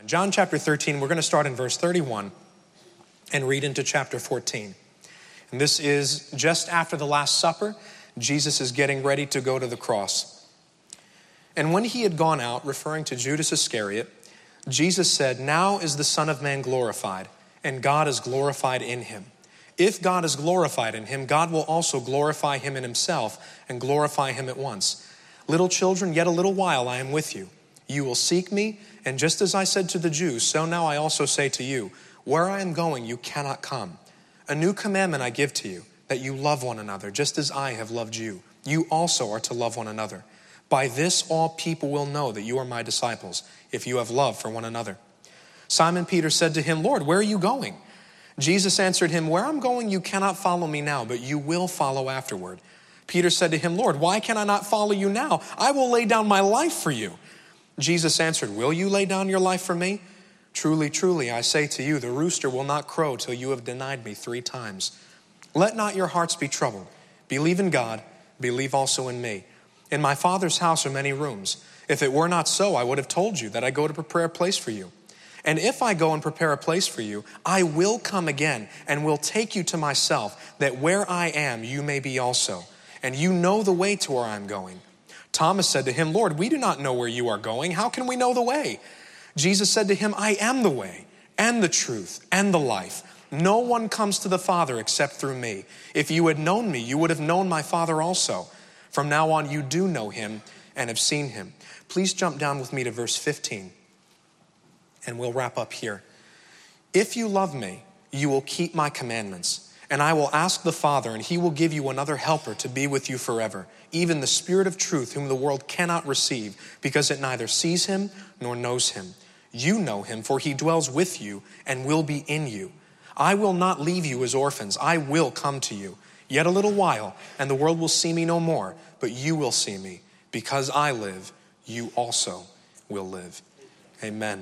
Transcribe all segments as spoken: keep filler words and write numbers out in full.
John chapter thirteen, we're going to start in verse thirty-one and read into chapter fourteen. And this is just after the Last Supper. Jesus is getting ready to go to the cross. And when he had gone out, referring to Judas Iscariot, Jesus said, "Now is the Son of Man glorified, and God is glorified in him. If God is glorified in him, God will also glorify him in himself and glorify him at once. Little children, yet a little while I am with you. You will seek me, and just as I said to the Jews, so now I also say to you, where I am going, you cannot come. A new commandment I give to you, that you love one another, just as I have loved you. You also are to love one another. By this all people will know that you are my disciples, if you have love for one another." Simon Peter said to him, "Lord, where are you going?" Jesus answered him, "Where I'm going, you cannot follow me now, but you will follow afterward." Peter said to him, "Lord, why can I not follow you now? I will lay down my life for you." Jesus answered, "Will you lay down your life for me? Truly, truly, I say to you, the rooster will not crow till you have denied me three times. Let not your hearts be troubled. Believe in God, believe also in me. In my Father's house are many rooms. If it were not so, I would have told you that I go to prepare a place for you. And if I go and prepare a place for you, I will come again and will take you to myself, that where I am, you may be also. And you know the way to where I am going." Thomas said to him, "Lord, we do not know where you are going. How can we know the way?" Jesus said to him, "I am the way and the truth and the life. No one comes to the Father except through me. If you had known me, you would have known my Father also. From now on, you do know him and have seen him." Please jump down with me to verse fifteen. And we'll wrap up here. "If you love me, you will keep my commandments. And I will ask the Father, and he will give you another helper to be with you forever, even the Spirit of truth, whom the world cannot receive, because it neither sees him nor knows him. You know him, for he dwells with you and will be in you. I will not leave you as orphans. I will come to you. Yet a little while, and the world will see me no more, but you will see me. Because I live, you also will live." Amen.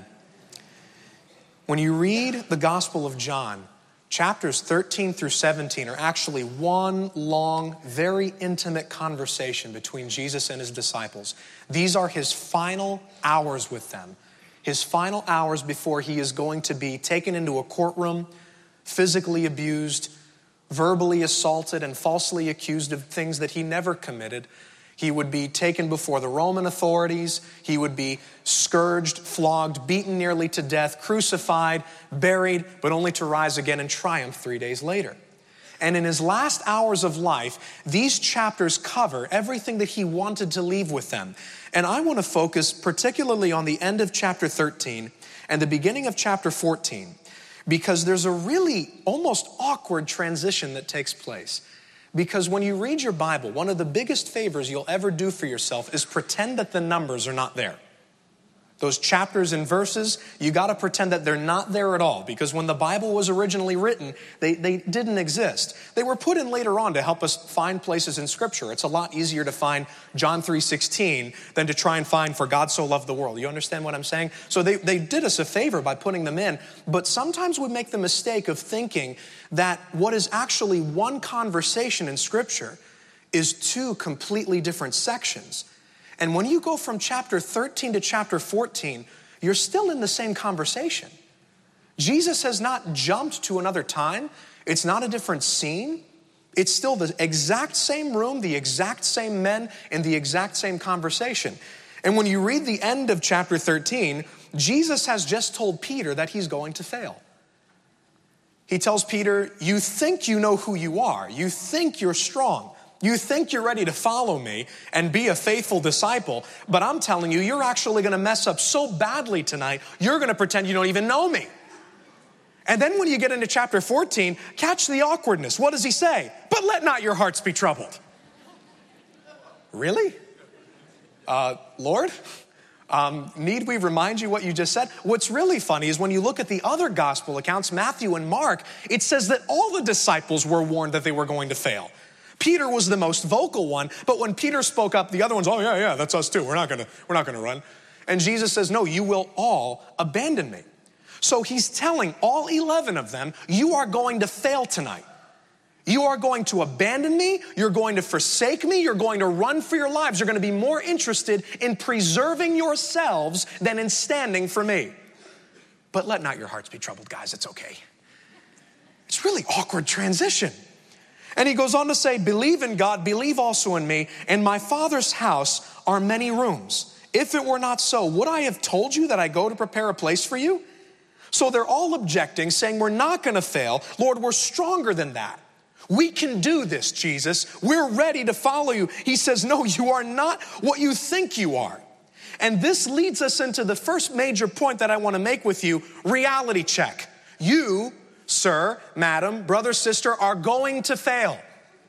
When you read the Gospel of John, chapters thirteen through seventeen are actually one long, very intimate conversation between Jesus and his disciples. These are his final hours with them. His final hours before he is going to be taken into a courtroom, physically abused, verbally assaulted, and falsely accused of things that he never committed. He would be taken before the Roman authorities. He would be scourged, flogged, beaten nearly to death, crucified, buried, but only to rise again and triumph three days later. And in his last hours of life, these chapters cover everything that he wanted to leave with them. And I want to focus particularly on the end of chapter thirteen and the beginning of chapter fourteen, because there's a really almost awkward transition that takes place. Because when you read your Bible, one of the biggest favors you'll ever do for yourself is pretend that the numbers are not there. Those chapters and verses, you got to pretend that they're not there at all, because when the Bible was originally written, they, they didn't exist. They were put in later on to help us find places in Scripture. It's a lot easier to find John three sixteen than to try and find "For God so loved the world." You understand what I'm saying? So they, they did us a favor by putting them in, but sometimes we make the mistake of thinking that what is actually one conversation in Scripture is two completely different sections. And when you go from chapter thirteen to chapter fourteen, you're still in the same conversation. Jesus has not jumped to another time. It's not a different scene. It's still the exact same room, the exact same men, and the exact same conversation. And when you read the end of chapter thirteen, Jesus has just told Peter that he's going to fail. He tells Peter, "You think you know who you are. You think you're strong. You think you're ready to follow me and be a faithful disciple, but I'm telling you, you're actually going to mess up so badly tonight, you're going to pretend you don't even know me." And then when you get into chapter fourteen, catch the awkwardness. What does he say? "But let not your hearts be troubled." Really? Uh, Lord, um, need we remind you what you just said? What's really funny is when you look at the other gospel accounts, Matthew and Mark, it says that all the disciples were warned that they were going to fail. Peter was the most vocal one, but when Peter spoke up, the other ones, "Oh yeah, yeah, that's us too. We're not gonna, we're not gonna run." And Jesus says, "No, you will all abandon me." So he's telling all eleven of them, you are going to fail tonight. You are going to abandon me. You're going to forsake me. You're going to run for your lives. You're going to be more interested in preserving yourselves than in standing for me. but let not your hearts be troubled, guys. It's okay. It's really awkward transition. And he goes on to say, believe in God, believe also in me. In my Father's house are many rooms. If it were not so, would I have told you that I go to prepare a place for you? So they're all objecting, saying, we're not going to fail. Lord, we're stronger than that. We can do this, Jesus. We're ready to follow you. He says, no, you are not what you think you are. And this leads us into the first major point that I want to make with you, reality check. You, sir, madam, brother, sister, are going to fail.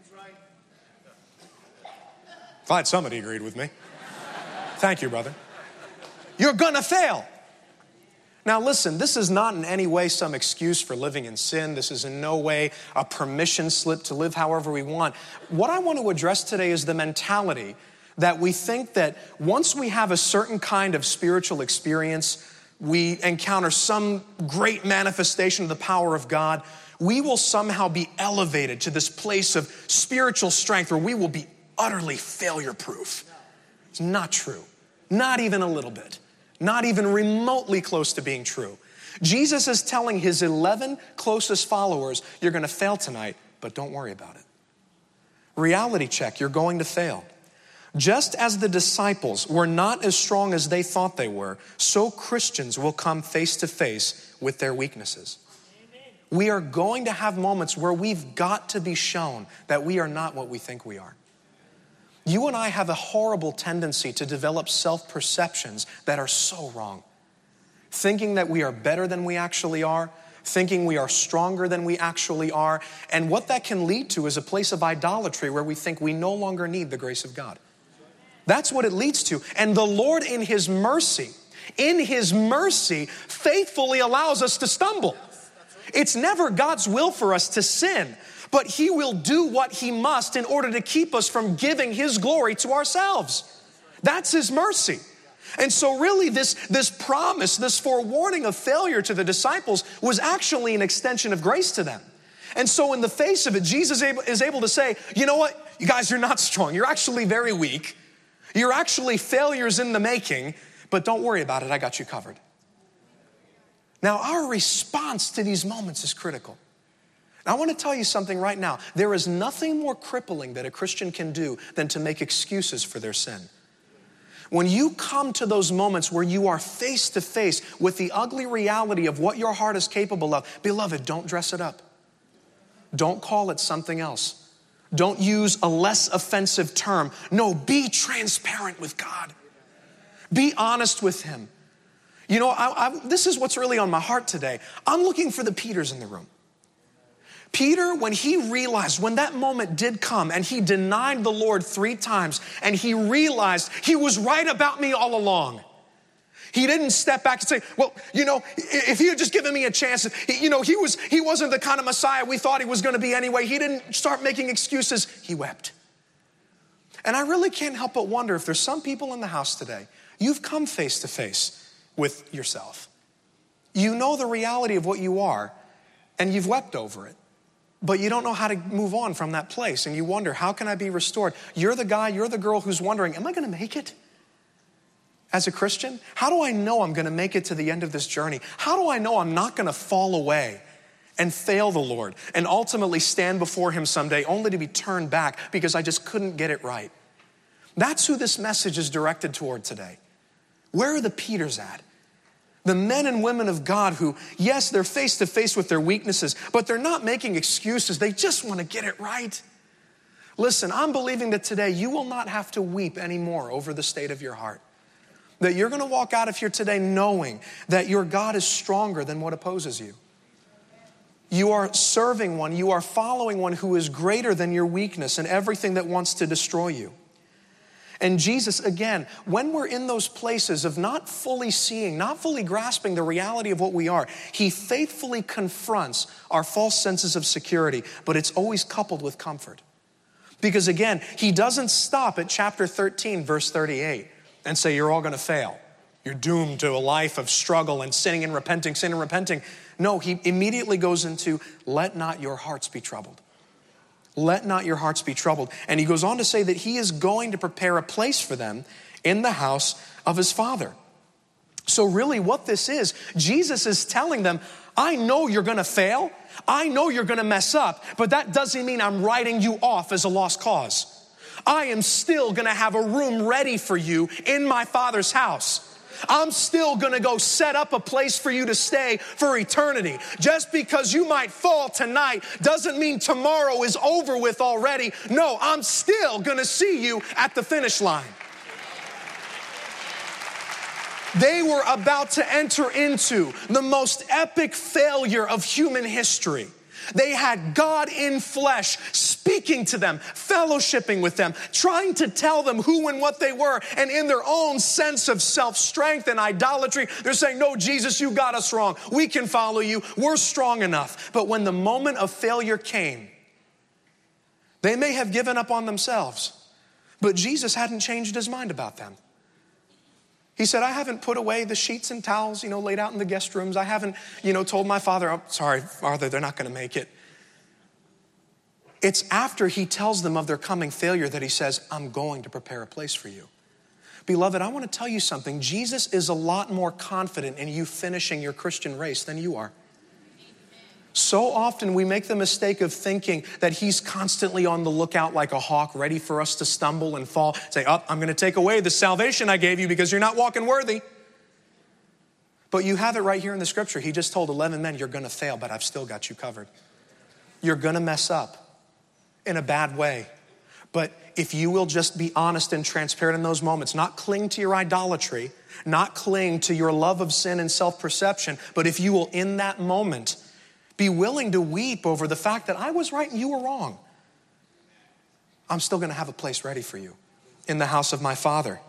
If I had somebody agreed with me. Thank you, brother. You're going to fail. Now listen, this is not in any way some excuse for living in sin. This is in no way a permission slip to live however we want. What I want to address today is the mentality that we think that once we have a certain kind of spiritual experience, we encounter some great manifestation of the power of God, we will somehow be elevated to this place of spiritual strength where we will be utterly failure-proof. It's not true. Not even a little bit. Not even remotely close to being true. Jesus is telling his eleven closest followers, you're going to fail tonight, but don't worry about it. Reality check, you're going to fail. Just as the disciples were not as strong as they thought they were, so Christians will come face to face with their weaknesses. Amen. We are going to have moments where we've got to be shown that we are not what we think we are. You and I have a horrible tendency to develop self-perceptions that are so wrong. Thinking that we are better than we actually are, thinking we are stronger than we actually are, and what that can lead to is a place of idolatry where we think we no longer need the grace of God. That's what it leads to. And the Lord in his mercy, in his mercy, faithfully allows us to stumble. It's never God's will for us to sin, but he will do what he must in order to keep us from giving his glory to ourselves. That's his mercy. And so really this, this promise, this forewarning of failure to the disciples was actually an extension of grace to them. And so in the face of it, Jesus is able to say, you know what? You guys are not strong. You're actually very weak. You're actually failures in the making, but don't worry about it. I got you covered. Now, our response to these moments is critical. I want to tell you something right now. There is nothing more crippling that a Christian can do than to make excuses for their sin. When you come to those moments where you are face to face with the ugly reality of what your heart is capable of, beloved, don't dress it up. Don't call it something else. Don't use a less offensive term. No, be transparent with God. Be honest with him. You know, I, I, this is what's really on my heart today. I'm looking for the Peters in the room. Peter, when he realized, when that moment did come and he denied the Lord three times and he realized he was right about me all along. He didn't step back and say, well, you know, if he had just given me a chance, you know, he, was, he wasn't the kind of Messiah we thought he was going to be anyway. He didn't start making excuses. He wept. And I really can't help but wonder if there's some people in the house today, you've come face to face with yourself. You know the reality of what you are and you've wept over it. But you don't know how to move on from that place. And you wonder, how can I be restored? You're the guy, you're the girl who's wondering, am I going to make it as a Christian? How do I know I'm going to make it to the end of this journey? How do I know I'm not going to fall away and fail the Lord and ultimately stand before him someday only to be turned back because I just couldn't get it right? That's who this message is directed toward today. Where are the Peters at? The men and women of God who, yes, they're face to face with their weaknesses, but they're not making excuses. They just want to get it right. Listen, I'm believing that today you will not have to weep anymore over the state of your heart. That you're going to walk out of here today knowing that your God is stronger than what opposes you. You are serving one, you are following one who is greater than your weakness and everything that wants to destroy you. And Jesus, again, when we're in those places of not fully seeing, not fully grasping the reality of what we are, he faithfully confronts our false senses of security, but it's always coupled with comfort. Because again, he doesn't stop at chapter thirteen, verse thirty-eight, and say, you're all going to fail. You're doomed to a life of struggle and sinning and repenting, sin and repenting. No, he immediately goes into, let not your hearts be troubled. Let not your hearts be troubled. And he goes on to say that he is going to prepare a place for them in the house of his Father. So really what this is, Jesus is telling them, I know you're going to fail. I know you're going to mess up, but that doesn't mean I'm writing you off as a lost cause. I am still going to have a room ready for you in my Father's house. I'm still going to go set up a place for you to stay for eternity. Just because you might fall tonight doesn't mean tomorrow is over with already. No, I'm still going to see you at the finish line. They were about to enter into the most epic failure of human history. They had God in flesh speaking to them, fellowshipping with them, trying to tell them who and what they were. And in their own sense of self-strength and idolatry, they're saying, no, Jesus, you got us wrong. We can follow you. We're strong enough. But when the moment of failure came, they may have given up on themselves, but Jesus hadn't changed his mind about them. He said, I haven't put away the sheets and towels, you know, laid out in the guest rooms. I haven't, you know, told my father, oh, sorry, Father, they're not going to make it. It's after he tells them of their coming failure that he says, I'm going to prepare a place for you. Beloved, I want to tell you something. Jesus is a lot more confident in you finishing your Christian race than you are. So often we make the mistake of thinking that he's constantly on the lookout like a hawk, ready for us to stumble and fall. Say, oh, I'm going to take away the salvation I gave you because you're not walking worthy. But you have it right here in the scripture. He just told eleven men, you're going to fail, but I've still got you covered. You're going to mess up in a bad way. But if you will just be honest and transparent in those moments, not cling to your idolatry, not cling to your love of sin and self-perception, but if you will in that moment be willing to weep over the fact that I was right and you were wrong, I'm still going to have a place ready for you in the house of my Father.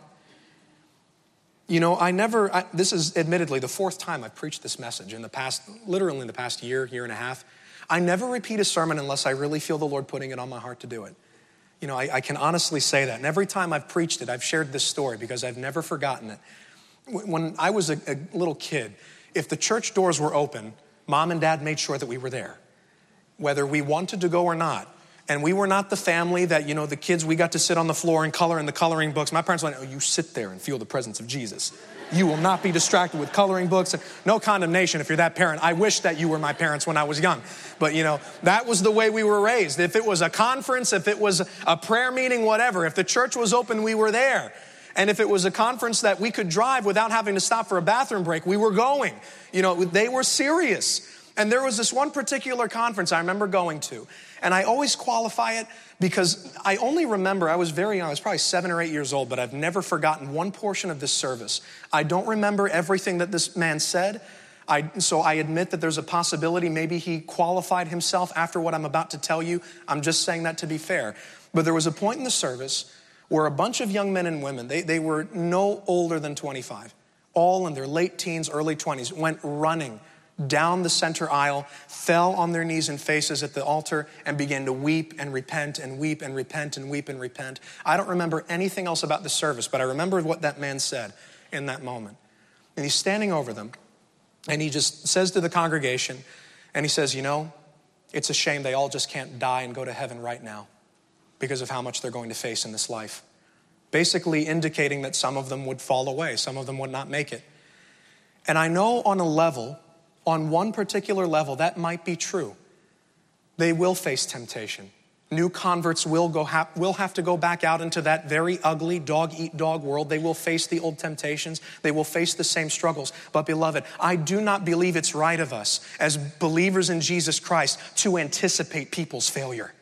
You know, I never, I, this is admittedly the fourth time I've preached this message in the past, literally in the past year, year and a half. I never repeat a sermon unless I really feel the Lord putting it on my heart to do it. You know, I, I can honestly say that. And every time I've preached it, I've shared this story because I've never forgotten it. When I was a, a little kid, if the church doors were open, Mom and Dad made sure that we were there, whether we wanted to go or not. And we were not the family that, you know, the kids, we got to sit on the floor and color in the coloring books. My parents went, oh, you sit there and feel the presence of Jesus. You will not be distracted with coloring books. No condemnation if you're that parent. I wish that you were my parents when I was young. But, you know, that was the way we were raised. If it was a conference, if it was a prayer meeting, whatever, if the church was open, we were there. And if it was a conference that we could drive without having to stop for a bathroom break, we were going. You know, they were serious. And there was this one particular conference I remember going to. And I always qualify it because I only remember, I was very young, I was probably seven or eight years old, but I've never forgotten one portion of this service. I don't remember everything that this man said. I, so I admit that there's a possibility maybe he qualified himself after what I'm about to tell you. I'm just saying that to be fair. But there was a point in the service where a bunch of young men and women, they, they were no older than twenty-five, all in their late teens, early twenties, went running down the center aisle, fell on their knees and faces at the altar and began to weep and repent and weep and repent and weep and repent. I don't remember anything else about the service, but I remember what that man said in that moment. And he's standing over them and he just says to the congregation, and he says, you know, it's a shame they all just can't die and go to heaven right now because of how much they're going to face in this life. Basically indicating that some of them would fall away, some of them would not make it. And I know on a level, on one particular level, that might be true. They will face temptation. New converts will go ha- will have to go back out into that very ugly dog-eat-dog world. They will face the old temptations. They will face the same struggles. But beloved, I do not believe it's right of us as believers in Jesus Christ to anticipate people's failure.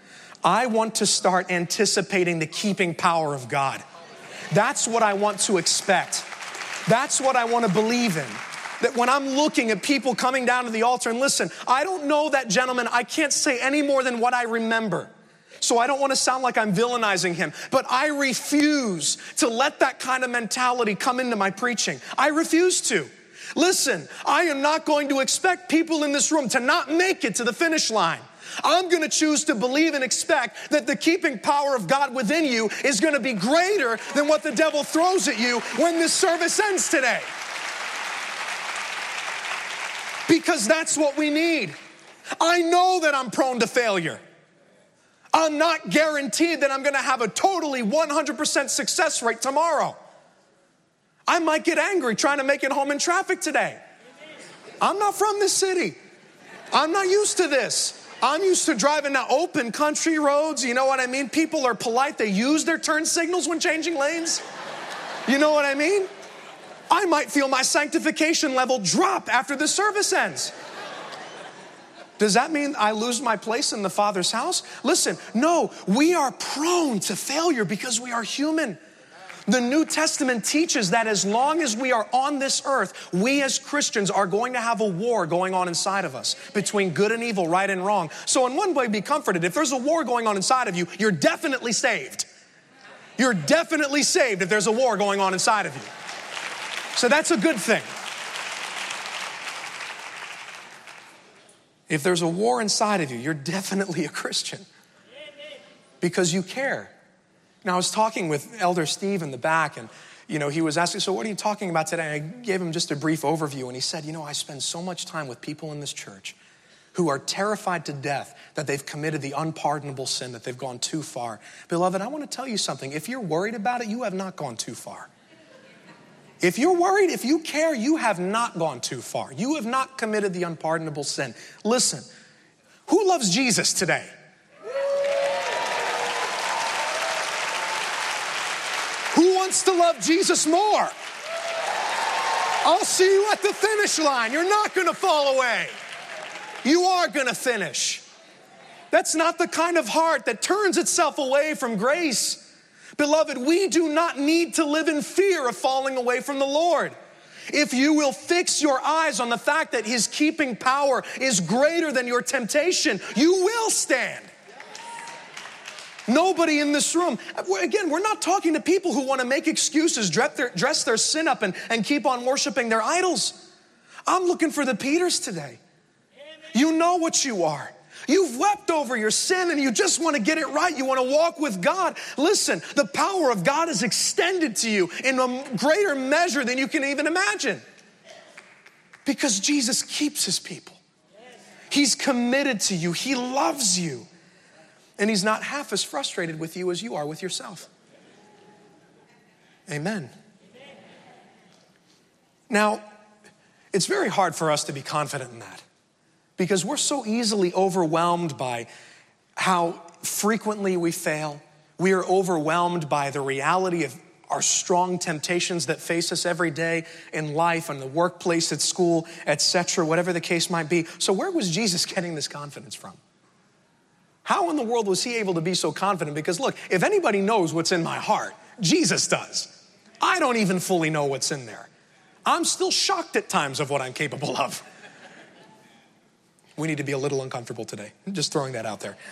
I want to start anticipating the keeping power of God. That's what I want to expect. That's what I want to believe in. That when I'm looking at people coming down to the altar, and listen, I don't know that gentleman. I can't say any more than what I remember. So I don't want to sound like I'm villainizing him, but I refuse to let that kind of mentality come into my preaching. I refuse to. Listen, I am not going to expect people in this room to not make it to the finish line. I'm going to choose to believe and expect that the keeping power of God within you is going to be greater than what the devil throws at you when this service ends today. Because that's what we need. I know that I'm prone to failure. I'm not guaranteed that I'm going to have a totally one hundred percent success rate tomorrow. I might get angry trying to make it home in traffic today. I'm not from this city. I'm not used to this. I'm used to driving down open country roads. You know what I mean? People are polite. They use their turn signals when changing lanes. You know what I mean? I might feel my sanctification level drop after the service ends. Does that mean I lose my place in the Father's house? Listen, no, we are prone to failure because we are human. The New Testament teaches that as long as we are on this earth, we as Christians are going to have a war going on inside of us between good and evil, right and wrong. So in one way, be comforted. If there's a war going on inside of you, you're definitely saved. You're definitely saved if there's a war going on inside of you. So that's a good thing. If there's a war inside of you, you're definitely a Christian because you care. Now, I was talking with Elder Steve in the back, and, you know, he was asking, so what are you talking about today? I gave him just a brief overview, and he said, you know, I spend so much time with people in this church who are terrified to death that they've committed the unpardonable sin, that they've gone too far. Beloved, I want to tell you something. If you're worried about it, you have not gone too far. If you're worried, if you care, you have not gone too far. You have not committed the unpardonable sin. Listen, who loves Jesus today? Who wants to love Jesus more? I'll see you at the finish line. You're not going to fall away. You are going to finish. That's not the kind of heart that turns itself away from grace. Beloved, we do not need to live in fear of falling away from the Lord. If you will fix your eyes on the fact that His keeping power is greater than your temptation, you will stand. Nobody in this room, again, we're not talking to people who want to make excuses, dress their, dress their sin up and, and keep on worshiping their idols. I'm looking for the Peters today. You know what you are. You've wept over your sin and you just want to get it right. You want to walk with God. Listen, the power of God is extended to you in a greater measure than you can even imagine. Because Jesus keeps His people. He's committed to you. He loves you. And He's not half as frustrated with you as you are with yourself. Amen. Now, it's very hard for us to be confident in that because we're so easily overwhelmed by how frequently we fail. We are overwhelmed by the reality of our strong temptations that face us every day in life, in the workplace, at school, et cetera, whatever the case might be. So where was Jesus getting this confidence from? How in the world was He able to be so confident? Because look, if anybody knows what's in my heart, Jesus does. I don't even fully know what's in there. I'm still shocked at times of what I'm capable of. We need to be a little uncomfortable today. I'm just throwing that out there.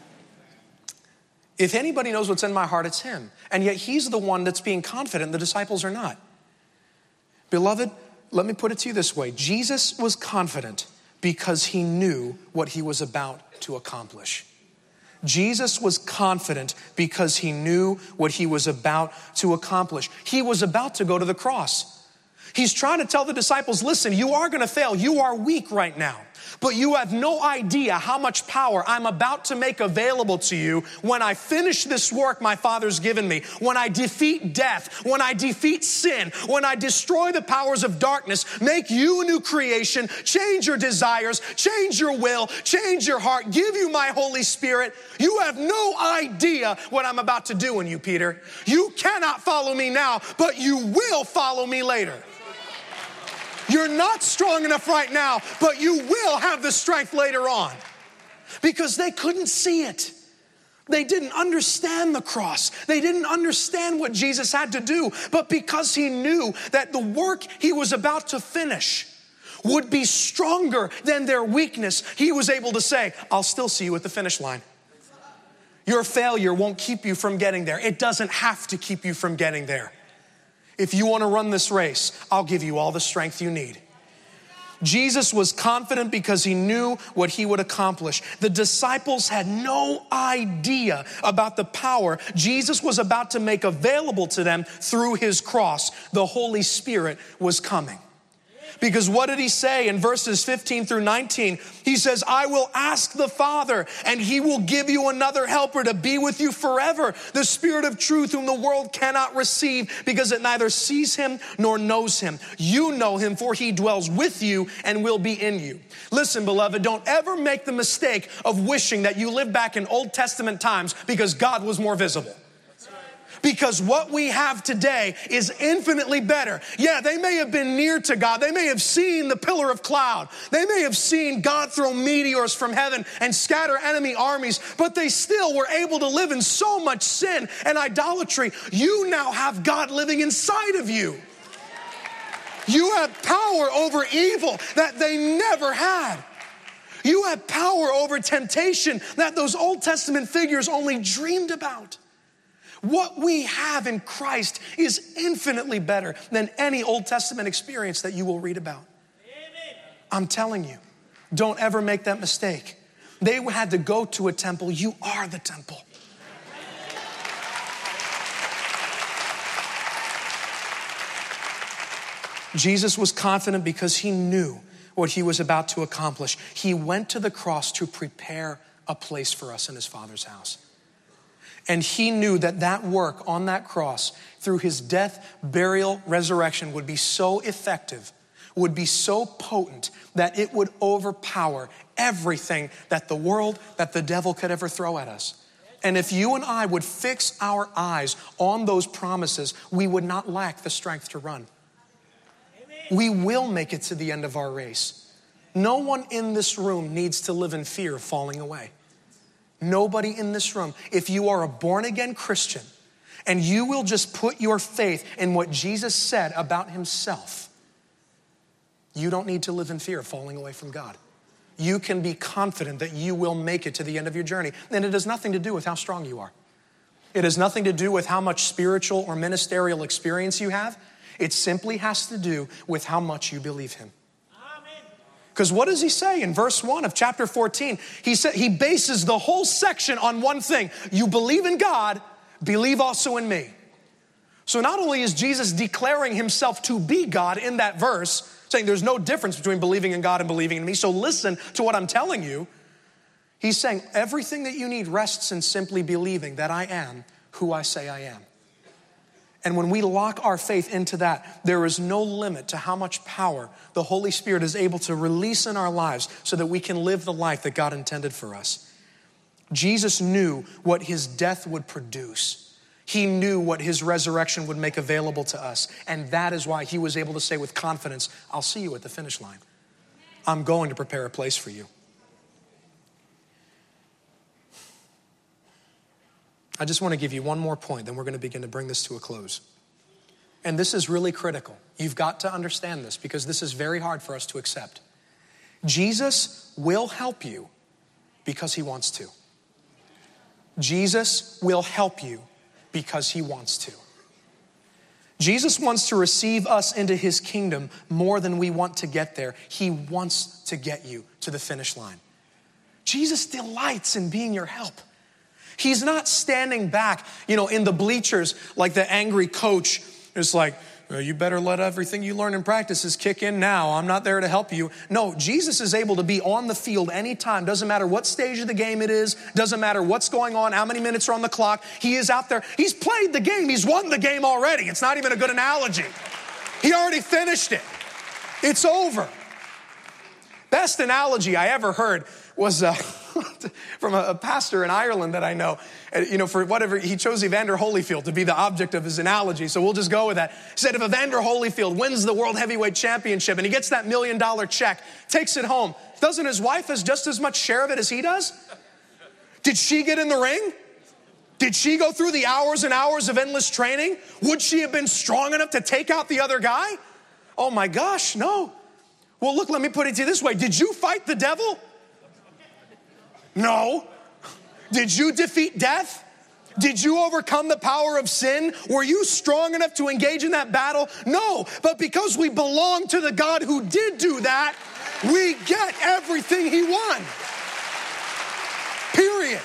If anybody knows what's in my heart, it's Him. And yet He's the one that's being confident. The disciples are not. Beloved, let me put it to you this way. Jesus was confident because He knew what He was about to accomplish. Jesus was confident because He knew what He was about to accomplish. He was about to go to the cross. He's trying to tell the disciples, listen, you are going to fail. You are weak right now. But you have no idea how much power I'm about to make available to you when I finish this work my Father's given me, when I defeat death, when I defeat sin, when I destroy the powers of darkness, make you a new creation, change your desires, change your will, change your heart, give you my Holy Spirit. You have no idea what I'm about to do in you, Peter. You cannot follow me now, but you will follow me later. You're not strong enough right now, but you will have the strength later on. Because they couldn't see it. They didn't understand the cross. They didn't understand what Jesus had to do. But because He knew that the work He was about to finish would be stronger than their weakness, He was able to say, I'll still see you at the finish line. Your failure won't keep you from getting there. It doesn't have to keep you from getting there. If you want to run this race, I'll give you all the strength you need. Jesus was confident because He knew what He would accomplish. The disciples had no idea about the power Jesus was about to make available to them through His cross. The Holy Spirit was coming. Because what did he say in verses fifteen through nineteen? He says, I will ask the Father, and he will give you another helper to be with you forever. The Spirit of truth whom the world cannot receive because it neither sees him nor knows him. You know him, for he dwells with you and will be in you. Listen, beloved, don't ever make the mistake of wishing that you lived back in Old Testament times because God was more visible. Because what we have today is infinitely better. Yeah, they may have been near to God. They may have seen the pillar of cloud. They may have seen God throw meteors from heaven and scatter enemy armies, but they still were able to live in so much sin and idolatry. You now have God living inside of you. You have power over evil that they never had. You have power over temptation that those Old Testament figures only dreamed about. What we have in Christ is infinitely better than any Old Testament experience that you will read about. Amen. I'm telling you, don't ever make that mistake. They had to go to a temple. You are the temple. Jesus was confident because he knew what he was about to accomplish. He went to the cross to prepare a place for us in his Father's house. And he knew that that work on that cross through his death, burial, resurrection would be so effective, would be so potent that it would overpower everything that the world, that the devil could ever throw at us. And if you and I would fix our eyes on those promises, we would not lack the strength to run. We will make it to the end of our race. No one in this room needs to live in fear of falling away. Nobody in this room. If you are a born-again Christian and you will just put your faith in what Jesus said about himself, you don't need to live in fear of falling away from God. You can be confident that you will make it to the end of your journey. And it has nothing to do with how strong you are. It has nothing to do with how much spiritual or ministerial experience you have. It simply has to do with how much you believe him. Because what does he say in verse one of chapter fourteen? He said he bases the whole section on one thing. You believe in God, believe also in me. So not only is Jesus declaring himself to be God in that verse, saying there's no difference between believing in God and believing in me, so listen to what I'm telling you. He's saying everything that you need rests in simply believing that I am who I say I am. And when we lock our faith into that, there is no limit to how much power the Holy Spirit is able to release in our lives so that we can live the life that God intended for us. Jesus knew what his death would produce. He knew what his resurrection would make available to us. And that is why he was able to say with confidence, I'll see you at the finish line. I'm going to prepare a place for you. I just want to give you one more point, then we're going to begin to bring this to a close. And this is really critical. You've got to understand this because this is very hard for us to accept. Jesus will help you because he wants to. Jesus will help you because he wants to. Jesus wants to receive us into his kingdom more than we want to get there. He wants to get you to the finish line. Jesus delights in being your help. He's not standing back, you know, in the bleachers like the angry coach. It's like, well, you better let everything you learn in practices kick in now. I'm not there to help you. No, Jesus is able to be on the field anytime. Doesn't matter what stage of the game it is. Doesn't matter what's going on, how many minutes are on the clock. He is out there. He's played the game. He's won the game already. It's not even a good analogy. He already finished it. It's over. Best analogy I ever heard was uh, from a, a pastor in Ireland that I know. Uh, you know, for whatever, he chose Evander Holyfield to be the object of his analogy, so we'll just go with that. He said if Evander Holyfield wins the World Heavyweight Championship and he gets that million dollar check, takes it home, doesn't his wife have just as much share of it as he does? Did she get in the ring? Did she go through the hours and hours of endless training? Would she have been strong enough to take out the other guy? Oh my gosh, no. Well, look, let me put it to you this way. Did you fight the devil? No. Did you defeat death? Did you overcome the power of sin? Were you strong enough to engage in that battle? No. But because we belong to the God who did do that, we get everything he won. Period.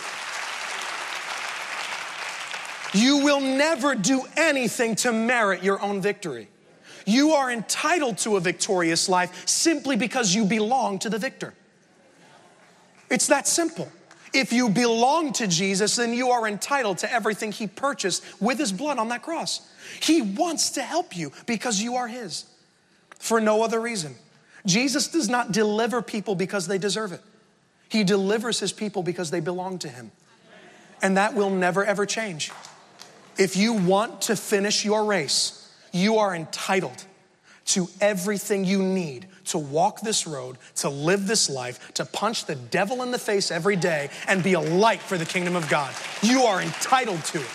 You will never do anything to merit your own victory. You are entitled to a victorious life simply because you belong to the victor. It's that simple. If you belong to Jesus, then you are entitled to everything he purchased with his blood on that cross. He wants to help you because you are his, for no other reason. Jesus does not deliver people because they deserve it. He delivers his people because they belong to him. And that will never, ever change. If you want to finish your race, you are entitled to everything you need to walk this road, to live this life, to punch the devil in the face every day and be a light for the kingdom of God. You are entitled to it.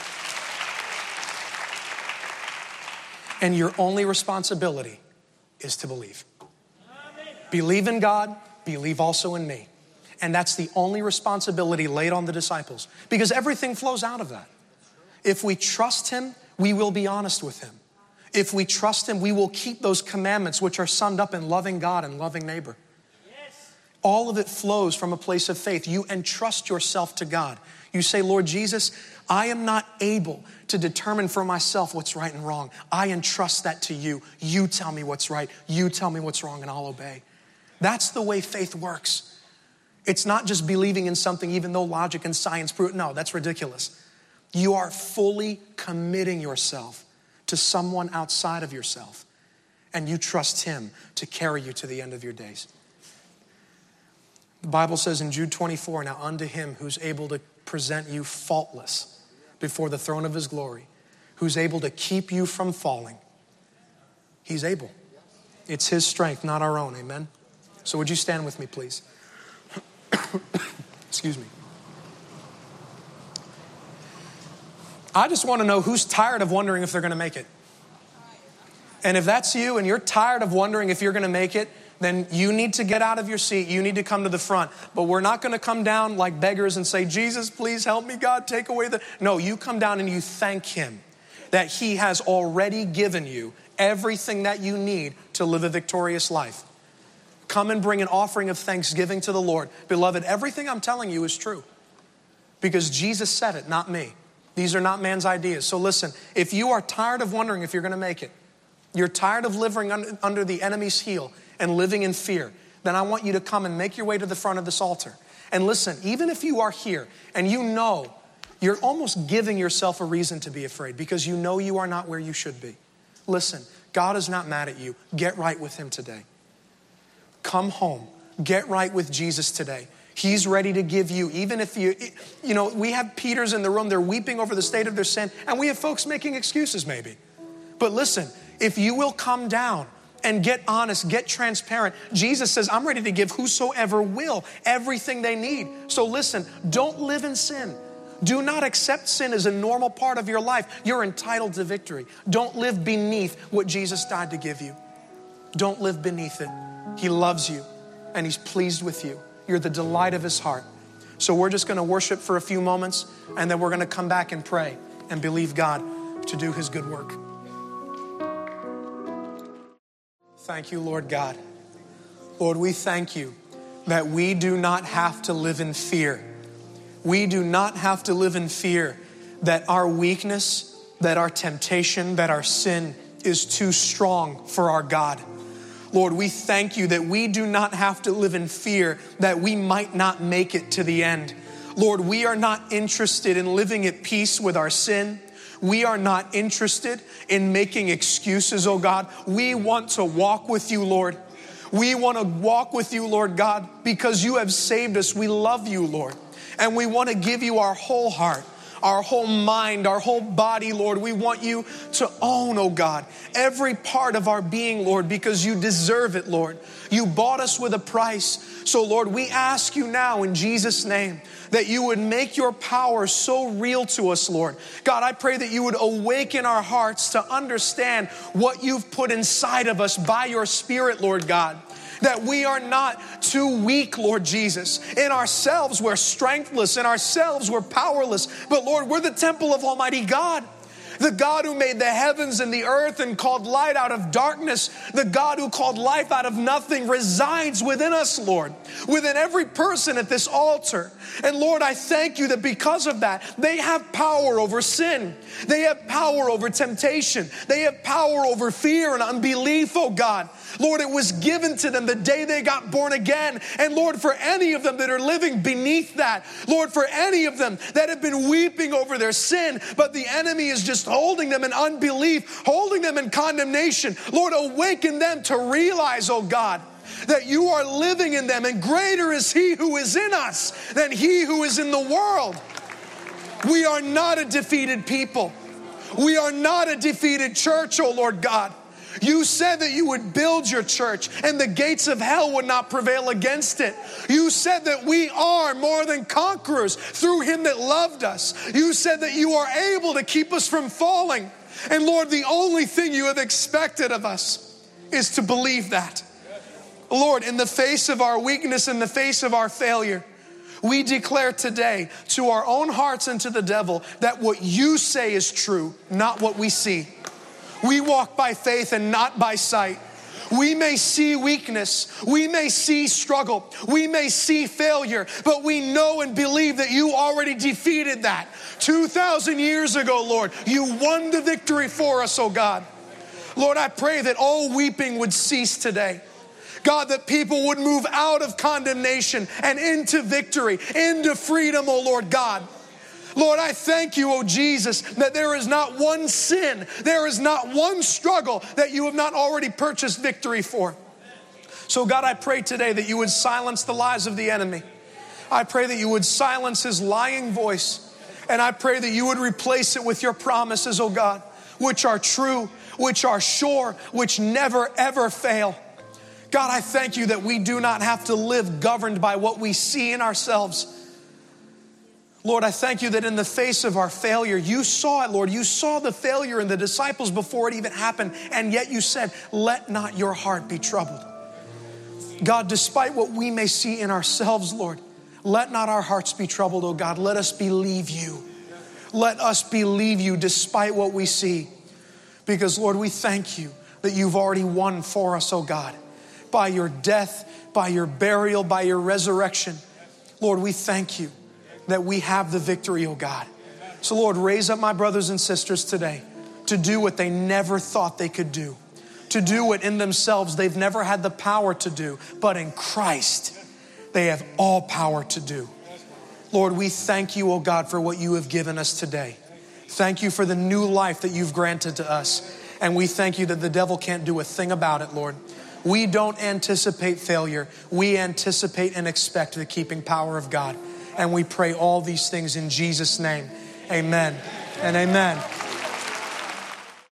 And your only responsibility is to believe. Believe in God, believe also in me. And that's the only responsibility laid on the disciples, because everything flows out of that. If we trust him, we will be honest with him. If we trust him, we will keep those commandments which are summed up in loving God and loving neighbor. Yes. All of it flows from a place of faith. You entrust yourself to God. You say, Lord Jesus, I am not able to determine for myself what's right and wrong. I entrust that to you. You tell me what's right. You tell me what's wrong, and I'll obey. That's the way faith works. It's not just believing in something even though logic and science prove it. No, that's ridiculous. You are fully committing yourself to someone outside of yourself, and you trust him to carry you to the end of your days. The Bible says in Jude twenty-four, now unto him who's able to present you faultless before the throne of his glory, who's able to keep you from falling. He's able. It's his strength, not our own. Amen. So would you stand with me, please? Excuse me. I just want to know who's tired of wondering if they're going to make it. And if that's you and you're tired of wondering if you're going to make it, then you need to get out of your seat. You need to come to the front. But we're not going to come down like beggars and say, Jesus, please help me, God, take away the... No, you come down and you thank him that he has already given you everything that you need to live a victorious life. Come and bring an offering of thanksgiving to the Lord. Beloved, everything I'm telling you is true because Jesus said it, not me. These are not man's ideas. So listen, if you are tired of wondering if you're going to make it, you're tired of living under the enemy's heel and living in fear, then I want you to come and make your way to the front of this altar. And listen, even if you are here and you know you're almost giving yourself a reason to be afraid because you know you are not where you should be. Listen, God is not mad at you. Get right with him today. Come home. Get right with Jesus today. He's ready to give you, even if you, you know, we have Peters in the room, they're weeping over the state of their sin, and we have folks making excuses maybe. But listen, if you will come down and get honest, get transparent, Jesus says, I'm ready to give whosoever will everything they need. So listen, don't live in sin. Do not accept sin as a normal part of your life. You're entitled to victory. Don't live beneath what Jesus died to give you. Don't live beneath it. He loves you and he's pleased with you. You're the delight of his heart. So we're just going to worship for a few moments, and then we're going to come back and pray and believe God to do his good work. Thank you, Lord God. Lord, we thank you that we do not have to live in fear. We do not have to live in fear that our weakness, that our temptation, that our sin is too strong for our God. Lord, we thank you that we do not have to live in fear that we might not make it to the end. Lord, we are not interested in living at peace with our sin. We are not interested in making excuses, oh God. We want to walk with you, Lord. We want to walk with you, Lord God, because you have saved us. We love you, Lord. And we want to give you our whole heart, our whole mind, our whole body, Lord. We want you to own, oh God, every part of our being, Lord, because you deserve it, Lord. You bought us with a price. So, Lord, we ask you now in Jesus' name that you would make your power so real to us, Lord. God, I pray that you would awaken our hearts to understand what you've put inside of us by your Spirit, Lord God. That we are not too weak, Lord Jesus. In ourselves, we're strengthless. In ourselves, we're powerless. But Lord, we're the temple of Almighty God. The God who made the heavens and the earth and called light out of darkness, the God who called life out of nothing resides within us, Lord, within every person at this altar. And Lord, I thank you that because of that, they have power over sin. They have power over temptation. They have power over fear and unbelief, oh God. Lord, it was given to them the day they got born again. And Lord, for any of them that are living beneath that, Lord, for any of them that have been weeping over their sin, but the enemy is just holding them in unbelief, holding them in condemnation, Lord, awaken them to realize, oh God, that you are living in them, and greater is he who is in us than he who is in the world. We are not a defeated people. We are not a defeated church, oh Lord God. You said that you would build your church and the gates of hell would not prevail against it. You said that we are more than conquerors through him that loved us. You said that you are able to keep us from falling. And Lord, the only thing you have expected of us is to believe that. Lord, in the face of our weakness, in the face of our failure, we declare today to our own hearts and to the devil that what you say is true, not what we see. We walk by faith and not by sight. We may see weakness. We may see struggle. We may see failure, but we know and believe that you already defeated that. two thousand years ago, Lord, you won the victory for us, oh God. Lord, I pray that all weeping would cease today. God, that people would move out of condemnation and into victory, into freedom, oh Lord God. Lord, I thank you, oh Jesus, that there is not one sin, there is not one struggle that you have not already purchased victory for. So God, I pray today that you would silence the lies of the enemy. I pray that you would silence his lying voice. And I pray that you would replace it with your promises, oh God, which are true, which are sure, which never ever fail. God, I thank you that we do not have to live governed by what we see in ourselves. Lord, I thank you that in the face of our failure, you saw it, Lord. You saw the failure in the disciples before it even happened, and yet you said, let not your heart be troubled. God, despite what we may see in ourselves, Lord, let not our hearts be troubled, oh God. Let us believe you. Let us believe you despite what we see. Because, Lord, we thank you that you've already won for us, oh God. By your death, by your burial, by your resurrection. Lord, we thank you that we have the victory, oh God. So Lord, raise up my brothers and sisters today to do what they never thought they could do. To do what in themselves they've never had the power to do. But in Christ, they have all power to do. Lord, we thank you, oh God, for what you have given us today. Thank you for the new life that you've granted to us. And we thank you that the devil can't do a thing about it, Lord. We don't anticipate failure. We anticipate and expect the keeping power of God. And we pray all these things in Jesus' name. Amen and amen.